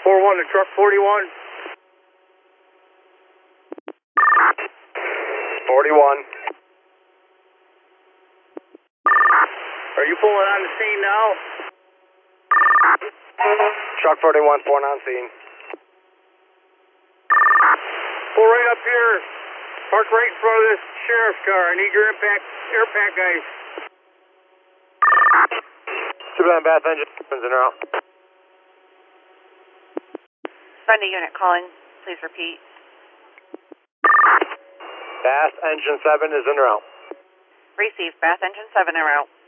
4-1 to truck 41. 41. Are you pulling on the scene now? Truck 41, 4 on scene. Pull right up here. Park right in front of this sheriff's car. I need your air pack guys. Superman Bath engine in route. Sunday unit calling. Please repeat. Bath engine 7 is en route. Receive. Bath engine 7 en route.